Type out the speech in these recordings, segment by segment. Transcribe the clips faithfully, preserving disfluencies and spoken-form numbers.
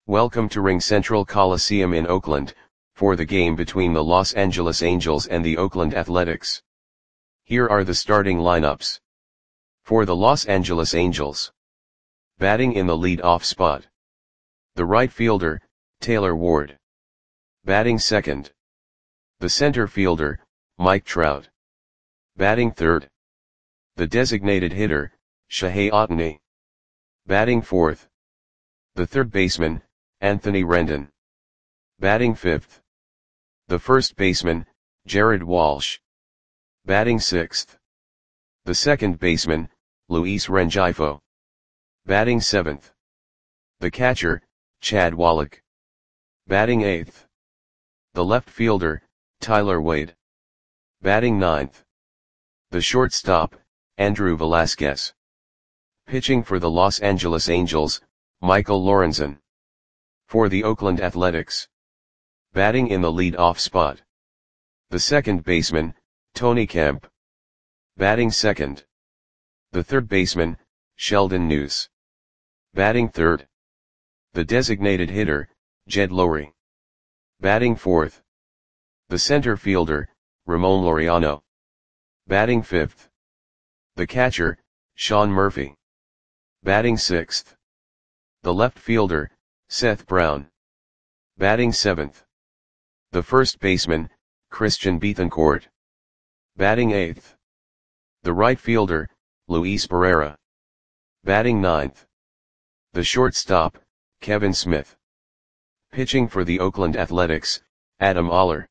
Welcome to Ring Central Coliseum in Oakland, for the game between the Los Angeles Angels and the Oakland Athletics. Here are the starting lineups. For the Los Angeles Angels. Batting in the lead-off spot. The right fielder, Taylor Ward. Batting second. The center fielder, Mike Trout. Batting third. The designated hitter, Shohei Ohtani. Batting fourth. The third baseman, Anthony Rendon. Batting fifth. The first baseman, Jared Walsh. Batting sixth. The second baseman, Luis Rengifo. Batting seventh. The catcher, Chad Wallach. Batting eighth. The left fielder, Tyler Wade. Batting ninth. The shortstop, Andrew Velasquez. Pitching for the Los Angeles Angels, Michael Lorenzen. For the Oakland Athletics. Batting in the lead-off spot. The second baseman, Tony Kemp. Batting second. The third baseman, Sheldon Neuse. Batting third. The designated hitter, Jed Lowrie. Batting fourth. The center fielder, Ramon Laureano. Batting fifth. The catcher, Sean Murphy. Batting sixth. The left fielder, Seth Brown. Batting seventh. The first baseman, Christian Bethancourt. Batting eighth. The right fielder, Luis Barrera. Batting ninth. The shortstop, Kevin Smith. Pitching for the Oakland Athletics, Adam Oller.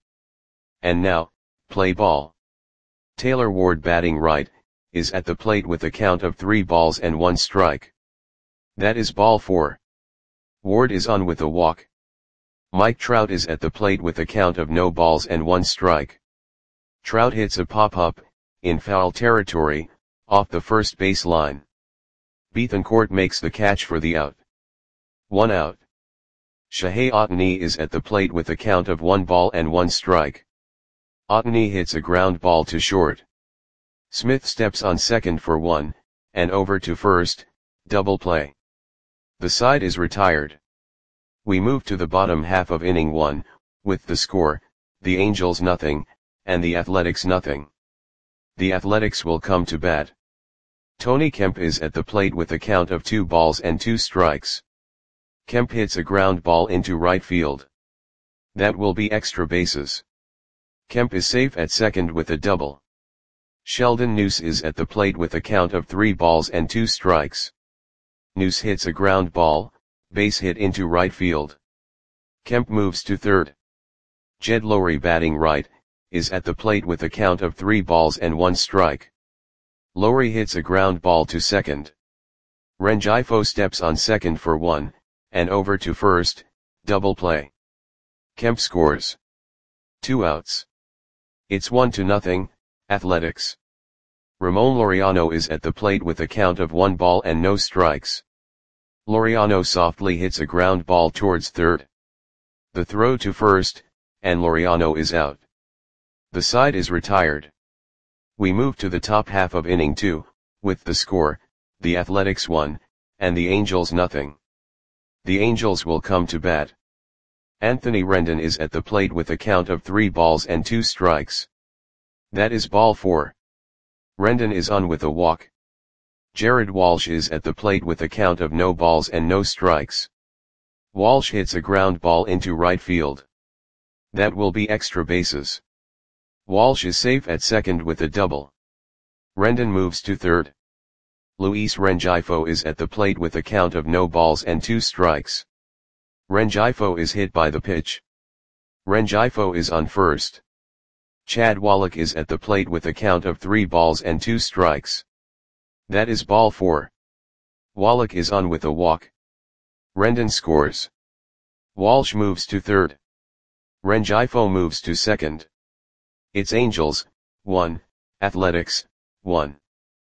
And now, play ball. Taylor Ward batting right, is at the plate with a count of three balls and one strike. That is ball four. Ward is on with a walk. Mike Trout is at the plate with a count of no balls and one strike. Trout hits a pop-up, in foul territory, off the first base line. Bethancourt makes the catch for the out. One out. Shohei Ohtani is at the plate with a count of one ball and one strike. Ohtani hits a ground ball to short. Smith steps on second for one, and over to first, double play. The side is retired. We move to the bottom half of inning one, with the score, the Angels nothing, and the Athletics nothing. The Athletics will come to bat. Tony Kemp is at the plate with a count of two balls and two strikes. Kemp hits a ground ball into right field. That will be extra bases. Kemp is safe at second with a double. Sheldon Neuse is at the plate with a count of three balls and two strikes. Neuse hits a ground ball, base hit into right field. Kemp moves to third. Jed Lowrie batting right, is at the plate with a count of three balls and one strike. Lowrie hits a ground ball to second. Rengifo steps on second for one, and over to first, double play. Kemp scores. Two outs. It's one to nothing, Athletics. Ramon Laureano is at the plate with a count of one ball and no strikes. Laureano softly hits a ground ball towards third. The throw to first, and Laureano is out. The side is retired. We move to the top half of inning two, with the score, the Athletics one, and the Angels nothing. The Angels will come to bat. Anthony Rendon is at the plate with a count of three balls and two strikes. That is ball four. Rendon is on with a walk. Jared Walsh is at the plate with a count of no balls and no strikes. Walsh hits a ground ball into right field. That will be extra bases. Walsh is safe at second with a double. Rendon moves to third. Luis Rengifo is at the plate with a count of no balls and two strikes. Rengifo is hit by the pitch. Rengifo is on first. Chad Wallach is at the plate with a count of three balls and two strikes. That is ball four. Wallach is on with a walk. Rendon scores. Walsh moves to third. Rengifo moves to second. It's Angels, one, Athletics, one.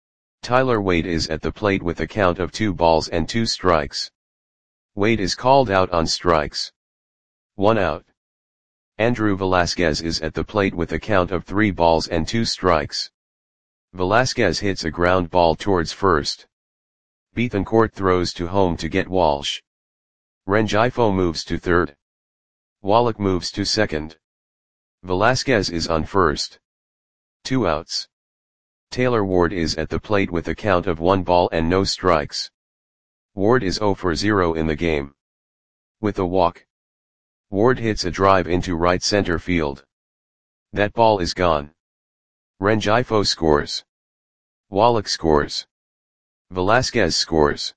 Tyler Wade is at the plate with a count of two balls and two strikes. Wade is called out on strikes. One out. Andrew Velasquez is at the plate with a count of three balls and two strikes. Velasquez hits a ground ball towards first. Bethancourt throws to home to get Walsh. Rengifo moves to third. Wallach moves to second. Velasquez is on first. Two outs. Taylor Ward is at the plate with a count of one ball and no strikes. Ward is zero for zero in the game. With a walk, Ward hits a drive into right center field. That ball is gone. Rengifo scores. Wallach scores. Velasquez scores.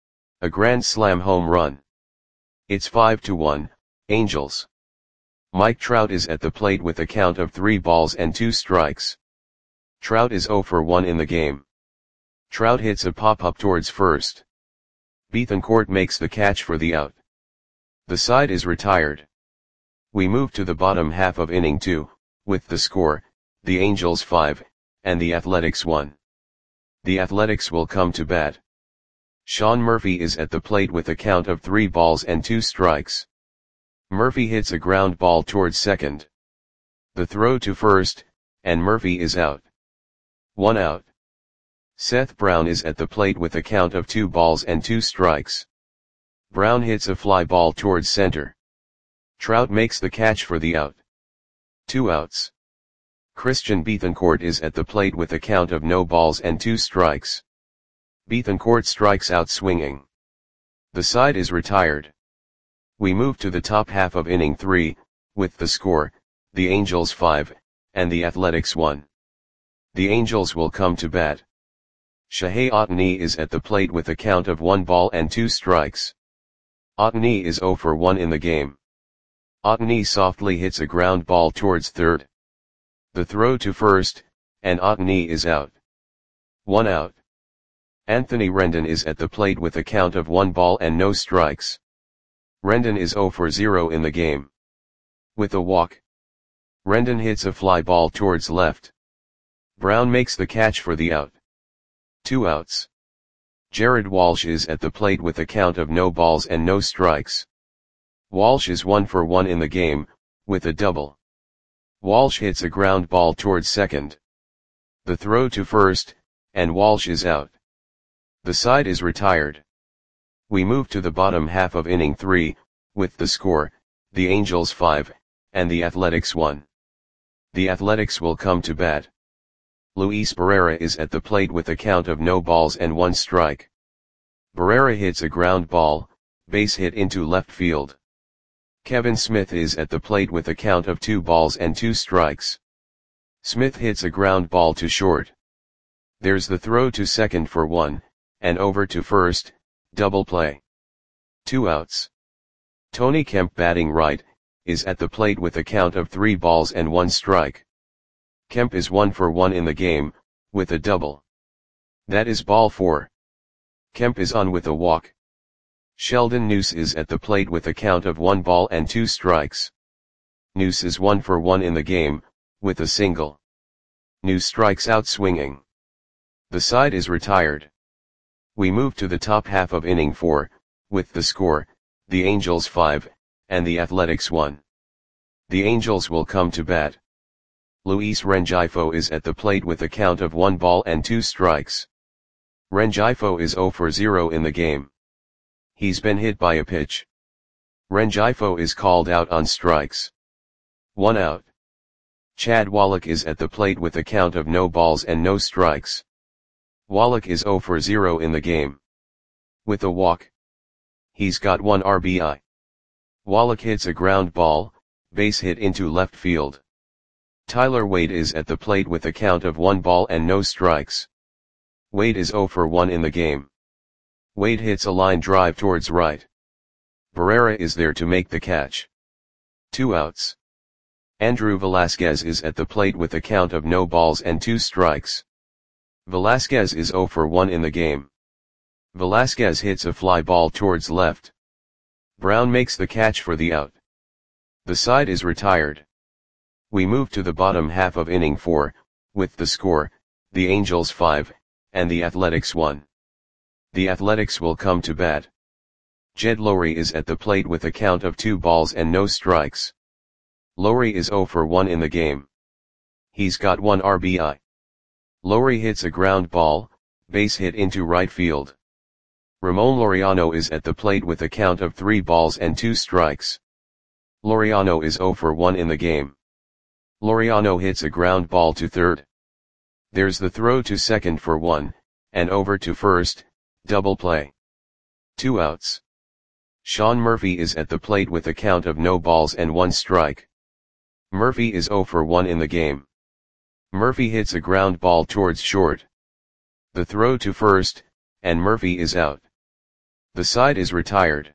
A grand slam home run. It's five to one, Angels. Mike Trout is at the plate with a count of three balls and two strikes. Trout is zero for one in the game. Trout hits a pop-up towards first. Bethancourt makes the catch for the out. The side is retired. We move to the bottom half of inning two, with the score, the Angels five, and the Athletics one. The Athletics will come to bat. Sean Murphy is at the plate with a count of three balls and two strikes. Murphy hits a ground ball towards second. The throw to first, and Murphy is out. One out. Seth Brown is at the plate with a count of two balls and two strikes. Brown hits a fly ball towards center. Trout makes the catch for the out. Two outs. Christian Bethancourt is at the plate with a count of no balls and two strikes. Bethancourt strikes out swinging. The side is retired. We move to the top half of inning three, with the score, the Angels five, and the Athletics one. The Angels will come to bat. Shohei Ohtani is at the plate with a count of one ball and two strikes. Ohtani is zero for one in the game. Ohtani softly hits a ground ball towards third. The throw to first, and Ohtani is out. One out. Anthony Rendon is at the plate with a count of one ball and no strikes. Rendon is zero for zero in the game. With a walk, Rendon hits a fly ball towards left. Brown makes the catch for the out. Two outs. Jared Walsh is at the plate with a count of no balls and no strikes. Walsh is one for one in the game, with a double. Walsh hits a ground ball towards second. The throw to first, and Walsh is out. The side is retired. We move to the bottom half of inning three, with the score, the Angels five, and the Athletics one. The Athletics will come to bat. Luis Barrera is at the plate with a count of no balls and one strike. Barrera hits a ground ball, base hit into left field. Kevin Smith is at the plate with a count of two balls and two strikes. Smith hits a ground ball to short. There's the throw to second for one, and over to first, double play. Two outs. Tony Kemp, batting right, is at the plate with a count of three balls and one strike. Kemp is one for one in the game, with a double. That is ball four. Kemp is on with a walk. Sheldon Neuse is at the plate with a count of one ball and two strikes. Neuse is one for one in the game, with a single. Neuse strikes out swinging. The side is retired. We move to the top half of inning four, with the score, the Angels five, and the Athletics one. The Angels will come to bat. Luis Rengifo is at the plate with a count of one ball and two strikes. Rengifo is zero for zero in the game. He's been hit by a pitch. Rengifo is called out on strikes. One out. Chad Wallach is at the plate with a count of no balls and no strikes. Wallach is zero for zero in the game. With a walk, he's got one R B I. Wallach hits a ground ball, base hit into left field. Tyler Wade is at the plate with a count of one ball and no strikes. Wade is zero for one in the game. Wade hits a line drive towards right. Barrera is there to make the catch. Two outs. Andrew Velasquez is at the plate with a count of no balls and two strikes. Velasquez is zero for one in the game. Velasquez hits a fly ball towards left. Brown makes the catch for the out. The side is retired. We move to the bottom half of inning four, with the score, the Angels five, and the Athletics one. The Athletics will come to bat. Jed Lowrie is at the plate with a count of two balls and no strikes. Lowrie is zero for one in the game. He's got one R B I. Lowrie hits a ground ball, base hit into right field. Ramon Laureano is at the plate with a count of three balls and two strikes. Laureano is zero for one in the game. Laureano hits a ground ball to third. There's the throw to second for one, and over to first, double play. Two outs. Sean Murphy is at the plate with a count of no balls and one strike. Murphy is zero for one in the game. Murphy hits a ground ball towards short. The throw to first, and Murphy is out. The side is retired.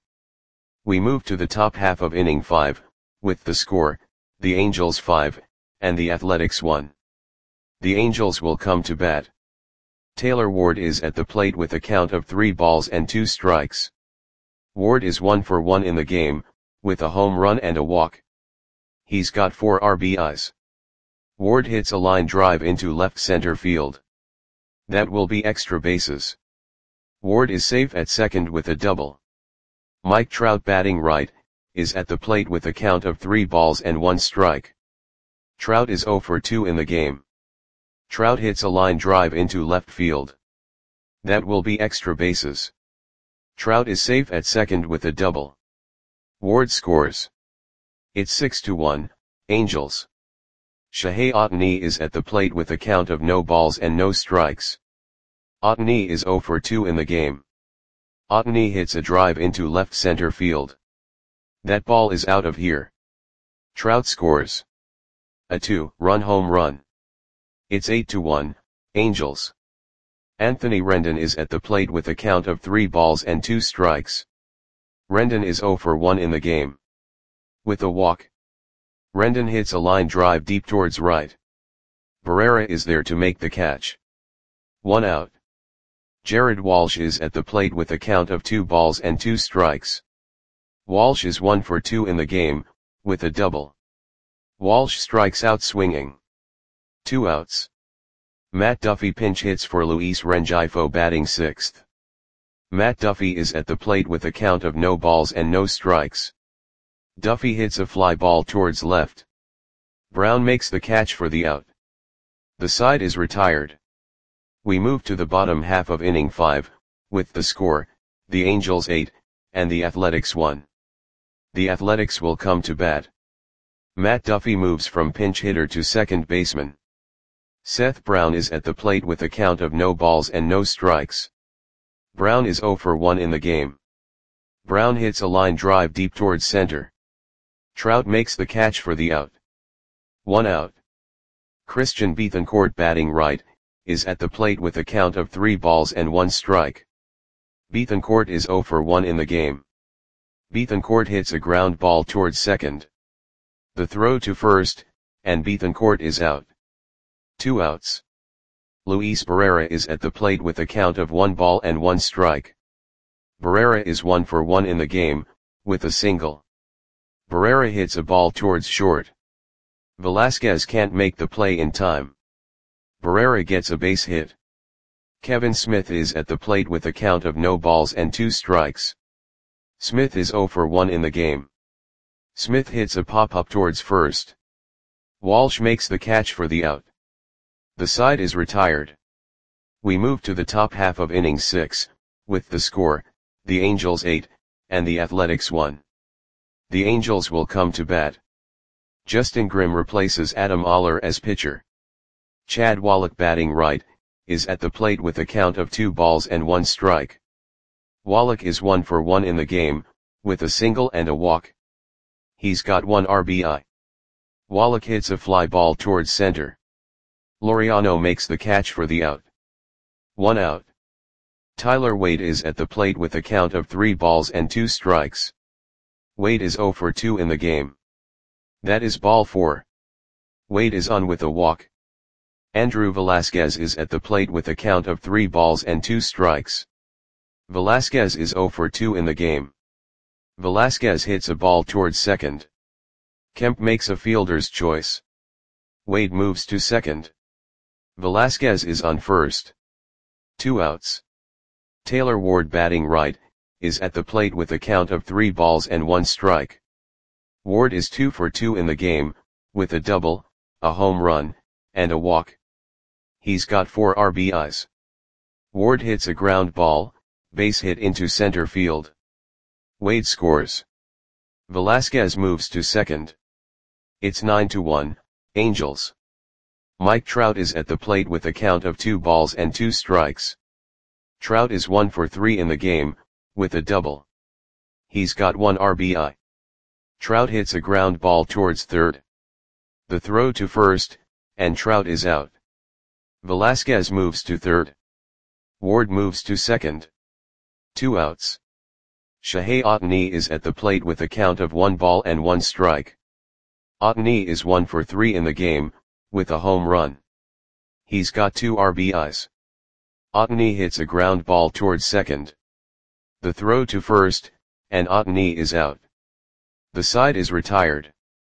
We move to the top half of inning five, with the score, the Angels five, and the Athletics one. The Angels will come to bat. Taylor Ward is at the plate with a count of three balls and two strikes. Ward is one for one in the game, with a home run and a walk. He's got four R B Is. Ward hits a line drive into left center field. That will be extra bases. Ward is safe at second with a double. Mike Trout, batting right, is at the plate with a count of three balls and one strike. Trout is zero for two in the game. Trout hits a line drive into left field. That will be extra bases. Trout is safe at second with a double. Ward scores. It's six to one, Angels. Shohei Ohtani is at the plate with a count of no balls and no strikes. Ohtani is zero for two in the game. Ohtani hits a drive into left center field. That ball is out of here. Trout scores. A two-run home run. It's eight to one, Angels. Anthony Rendon is at the plate with a count of three balls and two strikes. Rendon is zero for one in the game. With a walk. Rendon hits a line drive deep towards right. Barrera is there to make the catch. One out. Jared Walsh is at the plate with a count of two balls and two strikes. Walsh is one for two in the game, with a double. Walsh strikes out swinging. Two outs. Matt Duffy pinch hits for Luis Rengifo, batting sixth. Matt Duffy is at the plate with a count of no balls and no strikes. Duffy hits a fly ball towards left. Brown makes the catch for the out. The side is retired. We move to the bottom half of inning five, with the score, the Angels eight, and the Athletics one. The Athletics will come to bat. Matt Duffy moves from pinch hitter to second baseman. Seth Brown is at the plate with a count of no balls and no strikes. Brown is zero for one in the game. Brown hits a line drive deep towards center. Trout makes the catch for the out. One out. Christian Bethancourt, batting right, is at the plate with a count of three balls and one strike. Bethancourt is zero for one in the game. Bethancourt hits a ground ball towards second. The throw to first, and Bethancourt is out. Two outs. Luis Barrera is at the plate with a count of one ball and one strike. Barrera is one for one in the game, with a single. Barrera hits a ball towards short. Velasquez can't make the play in time. Barrera gets a base hit. Kevin Smith is at the plate with a count of no balls and two strikes. Smith is zero for one in the game. Smith hits a pop-up towards first. Walsh makes the catch for the out. The side is retired. We move to the top half of inning six, with the score, the Angels eight, and the Athletics one. The Angels will come to bat. Justin Grimm replaces Adam Oller as pitcher. Chad Wallach, batting right, is at the plate with a count of two balls and one strike. Wallach is one for one in the game, with a single and a walk. He's got one R B I. Wallach hits a fly ball towards center. Laureano makes the catch for the out. One out. Tyler Wade is at the plate with a count of three balls and two strikes. Wade is zero for two in the game. That is ball four. Wade is on with a walk. Andrew Velasquez is at the plate with a count of three balls and two strikes. Velasquez is zero for two in the game. Velasquez hits a ball towards second. Kemp makes a fielder's choice. Wade moves to second. Velasquez is on first. Two outs. Taylor Ward, batting right, is at the plate with a count of three balls and one strike. Ward is two for two in the game, with a double, a home run, and a walk. He's got four R B Is. Ward hits a ground ball, base hit into center field. Wade scores. Velasquez moves to second. It's nine to one, Angels. Mike Trout is at the plate with a count of two balls and two strikes. Trout is one for three in the game, with a double. He's got one R B I. Trout hits a ground ball towards third. The throw to first, and Trout is out. Velasquez moves to third. Ward moves to second. Two outs. Shohei Ohtani is at the plate with a count of one ball and one strike. Ohtani is one for three in the game, with a home run. He's got two R B Is. Ohtani hits a ground ball towards second. The throw to first, and Ohtani is out. The side is retired.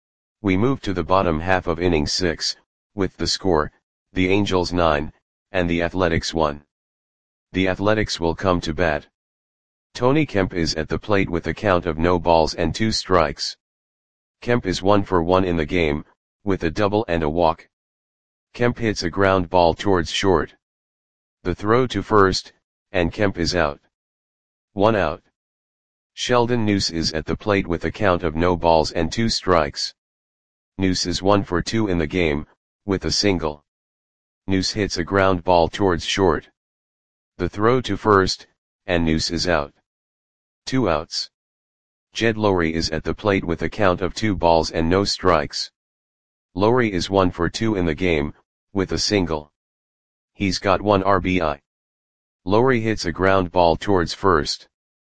We move to the bottom half of inning six, with the score, the Angels nine, and the Athletics one. The Athletics will come to bat. Tony Kemp is at the plate with a count of no balls and two strikes. Kemp is one for one in the game, with a double and a walk. Kemp hits a ground ball towards short. The throw to first, and Kemp is out. One out. Sheldon Neuse is at the plate with a count of no balls and two strikes. Neuse is one for two in the game, with a single. Neuse hits a ground ball towards short. The throw to first, and Neuse is out. Two outs. Jed Lowrie is at the plate with a count of two balls and no strikes. Lowrie is one for two in the game, with a single. He's got one R B I. Lowrie hits a ground ball towards first.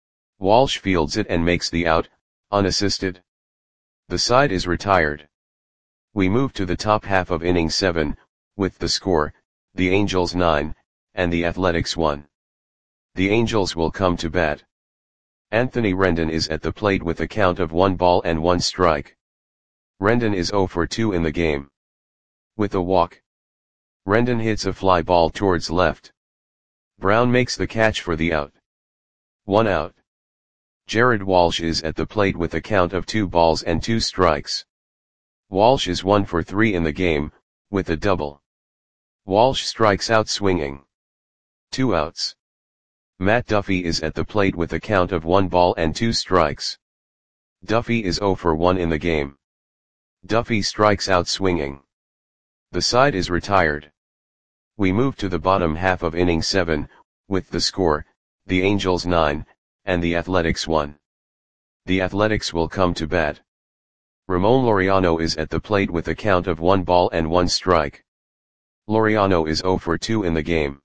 Walsh fields it and makes the out, unassisted. The side is retired. We move to the top half of inning seven, with the score, the Angels nine, and the Athletics one. The Angels will come to bat. Anthony Rendon is at the plate with a count of one ball and one strike. Rendon is zero for two in the game. With a walk. Rendon hits a fly ball towards left. Brown makes the catch for the out. One out. Jared Walsh is at the plate with a count of two balls and two strikes. Walsh is one for three in the game, with a double. Walsh strikes out swinging. Two outs. Matt Duffy is at the plate with a count of one ball and two strikes. Duffy is zero for one in the game. Duffy strikes out swinging. The side is retired. We move to the bottom half of inning seven, with the score, the Angels nine, and the Athletics one. The Athletics will come to bat. Ramon Laureano is at the plate with a count of one ball and one strike. Laureano is zero for two in the game.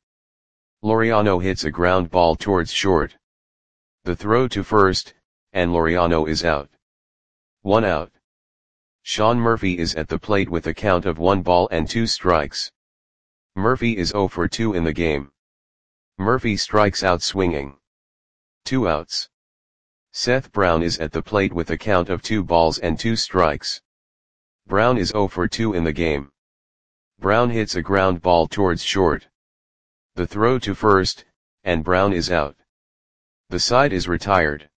Laureano hits a ground ball towards short. The throw to first, and Laureano is out. One out. Sean Murphy is at the plate with a count of one ball and two strikes. Murphy is zero for two in the game. Murphy strikes out swinging. Two outs. Seth Brown is at the plate with a count of two balls and two strikes. Brown is zero for two in the game. Brown hits a ground ball towards short. The throw to first, and Brown is out. The side is retired.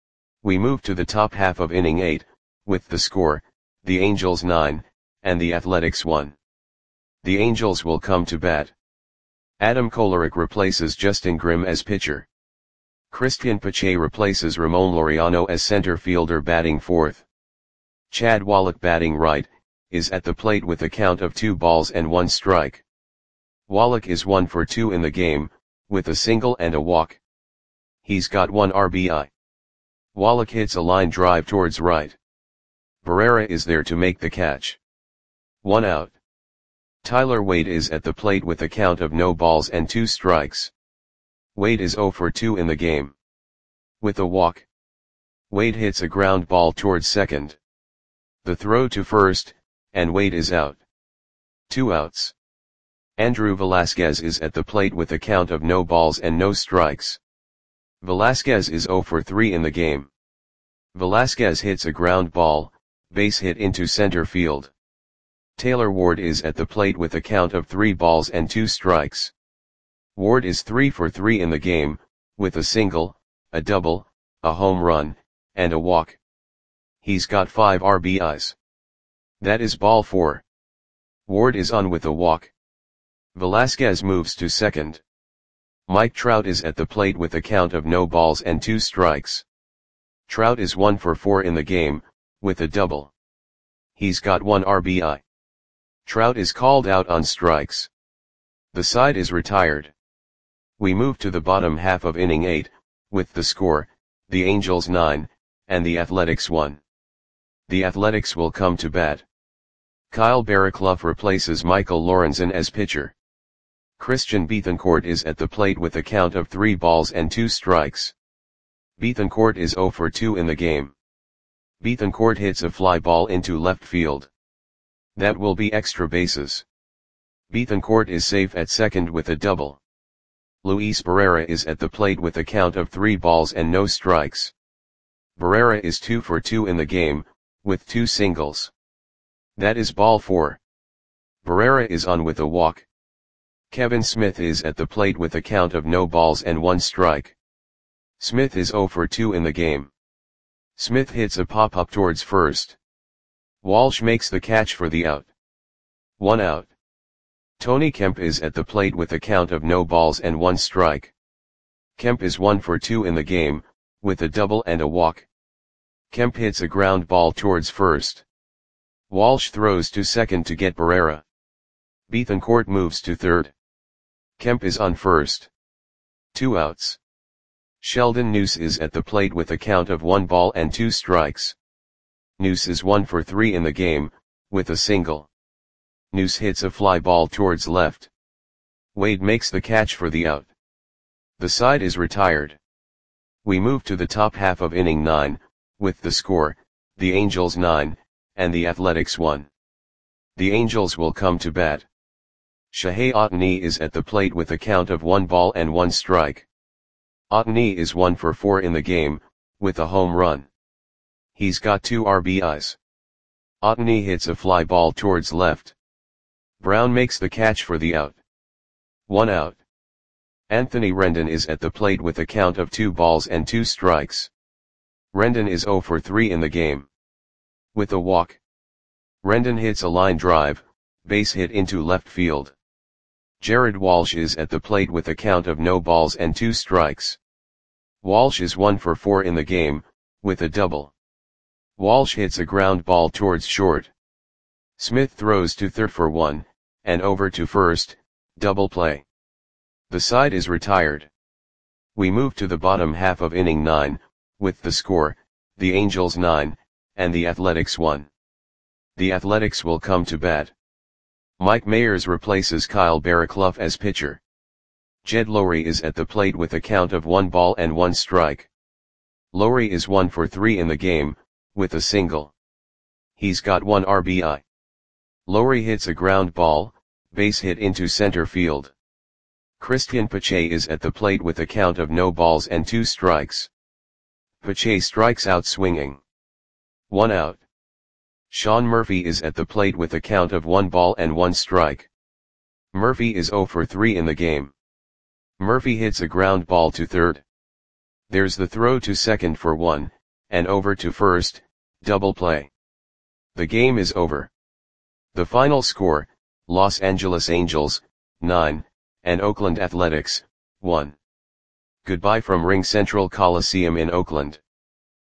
We move to the top half of inning eight, with the score, the Angels nine, and the Athletics one. The Angels will come to bat. Adam Kolarek replaces Justin Grimm as pitcher. Christian Pache replaces Ramon Laureano as center fielder batting fourth. Chad Wallach batting right, is at the plate with a count of two balls and one strike. Wallach is one for two in the game, with a single and a walk. He's got one R B I. Wallach hits a line drive towards right. Barrera is there to make the catch. One out. Tyler Wade is at the plate with a count of no balls and two strikes. Wade is zero for two in the game. With a walk. Wade hits a ground ball towards second. The throw to first, and Wade is out. Two outs. Andrew Velasquez is at the plate with a count of no balls and no strikes. Velasquez is zero for three in the game. Velasquez hits a ground ball, base hit into center field. Taylor Ward is at the plate with a count of three balls and two strikes. Ward is three for three in the game, with a single, a double, a home run, and a walk. He's got five R B Is. That is ball four. Ward is on with a walk. Velasquez moves to second. Mike Trout is at the plate with a count of no balls and two strikes. Trout is one for four in the game, with a double. He's got one R B I. Trout is called out on strikes. The side is retired. We move to the bottom half of inning eight, with the score, the Angels nine, and the Athletics one. The Athletics will come to bat. Kyle Barraclough replaces Michael Lorenzen as pitcher. Christian Bethancourt is at the plate with a count of three balls and two strikes. Bethancourt is zero for two in the game. Bethancourt hits a fly ball into left field. That will be extra bases. Bethancourt is safe at second with a double. Luis Barrera is at the plate with a count of three balls and no strikes. Barrera is two for two in the game, with two singles. That is ball four. Barrera is on with a walk. Kevin Smith is at the plate with a count of no balls and one strike. Smith is zero for two in the game. Smith hits a pop-up towards first. Walsh makes the catch for the out. One out. Tony Kemp is at the plate with a count of no balls and one strike. Kemp is one for two in the game, with a double and a walk. Kemp hits a ground ball towards first. Walsh throws to second to get Barrera. Bethancourt moves to third. Kemp is on first. Two outs. Sheldon Neuse is at the plate with a count of one ball and two strikes. Neuse is one for three in the game, with a single. Neuse hits a fly ball towards left. Wade makes the catch for the out. The side is retired. We move to the top half of inning nine, with the score, the Angels nine, and the Athletics one. The Angels will come to bat. Shohei Ohtani is at the plate with a count of one ball and one strike. Ohtani is one for four in the game, with a home run. He's got two R B Is. Ohtani hits a fly ball towards left. Brown makes the catch for the out. One out. Anthony Rendon is at the plate with a count of two balls and two strikes. Rendon is zero for three in the game. With a walk. Rendon hits a line drive, base hit into left field. Jared Walsh is at the plate with a count of no balls and two strikes. Walsh is one for four in the game, with a double. Walsh hits a ground ball towards short. Smith throws to third for one, and over to first, double play. The side is retired. We move to the bottom half of inning nine, with the score, the Angels nine, and the Athletics one. The Athletics will come to bat. Mike Mayers replaces Kyle Barraclough as pitcher. Jed Lowrie is at the plate with a count of one ball and one strike. Lowrie is one for three in the game, with a single. He's got one R B I. Lowrie hits a ground ball, base hit into center field. Christian Pache is at the plate with a count of no balls and two strikes. Pache strikes out swinging. One out. Sean Murphy is at the plate with a count of one ball and one strike. Murphy is zero for three in the game. Murphy hits a ground ball to third. There's the throw to second for one, and over to first, double play. The game is over. The final score, Los Angeles Angels, nine, and Oakland Athletics, one. Goodbye from Ring Central Coliseum in Oakland.